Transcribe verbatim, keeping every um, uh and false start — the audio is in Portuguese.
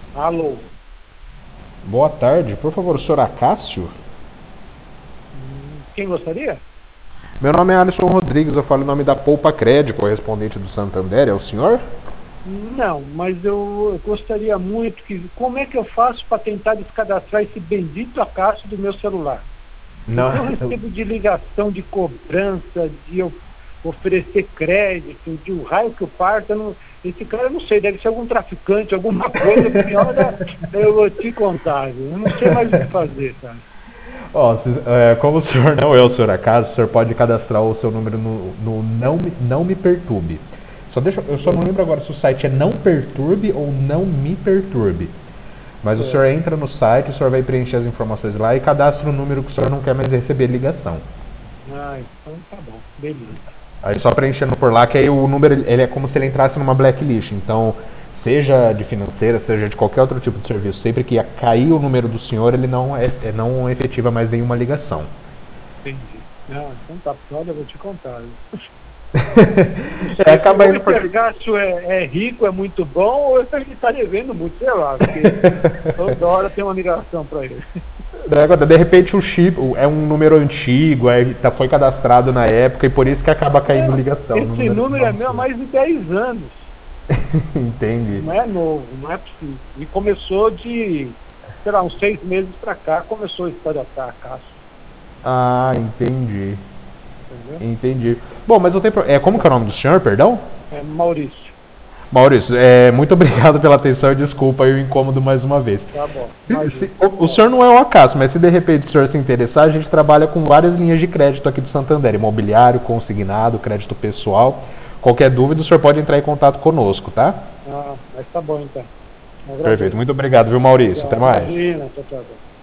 Alô? Boa tarde, por favor, o senhor Acácio? Hum, Quem gostaria? Meu nome é Alisson Rodrigues, eu falo em nome da Poupa Cred, correspondente do Santander, é o senhor? Não, mas eu, eu gostaria muito que. Como é que eu faço para tentar descadastrar esse bendito Acácio do meu celular? O Não, que eu recebo de ligação, de cobrança, de eu oferecer crédito, de o raio que eu parto, eu não- esse cara eu não sei, deve ser algum traficante, alguma coisa, porque olha, eu vou te contar, viu? Eu não sei mais o que fazer, cara. ó, se- é, como o senhor não é o senhor Acácio, o senhor pode cadastrar o seu número no, no não, Me- não Me Perturbe. Só deixa, eu só não Certo, lembro agora se o site é Não Perturbe ou Não Me Perturbe. Mas o senhor certo. entra no site, o senhor vai preencher as informações lá e cadastra o número que o senhor não quer mais receber ligação. Ah, então tá bom, beleza. Aí só preenchendo por lá, que aí o número ele é como se ele entrasse numa blacklist. Então, seja de financeira, seja de qualquer outro tipo de serviço, sempre que cair o número do senhor, ele não, é, é- não efetiva mais nenhuma ligação. Entendi. Ah, então tá, olha, eu vou te contar. Viu? Não É, sei se acaba ou indo esse porque. Argácio é, é rico, é muito bom, ou ele está devendo muito, sei lá, porque toda hora tem uma ligação para ele. De repente o chip o- é um número antigo, é, tá, foi cadastrado na época e por isso que acaba caindo É, ligação no esse número do número é nome do meu há senhor. mais de dez anos. Entendi. Não é novo, não é possível. E começou de, sei lá, uns seis meses para cá, começou a história da Cássio, Ah, entendi. entendeu? Entendi. Bom, mas eu tenho. pro- É, como que é o nome do senhor, perdão? É Maurício. Maurício, é, muito obrigado pela atenção e desculpa aí o incômodo mais uma vez. Tá bom, Se- se- imagina. o, o senhor não é o acaso, mas se de repente o senhor se interessar, a gente trabalha com várias linhas de crédito aqui do Santander, imobiliário, consignado, crédito pessoal. Qualquer dúvida, o senhor pode entrar em contato conosco, tá? Ah, mas tá bom então. Perfeito, Agradeço. muito obrigado, viu, Maurício? Até Obrigado. mais. Imagina. Tchau, tchau, tchau.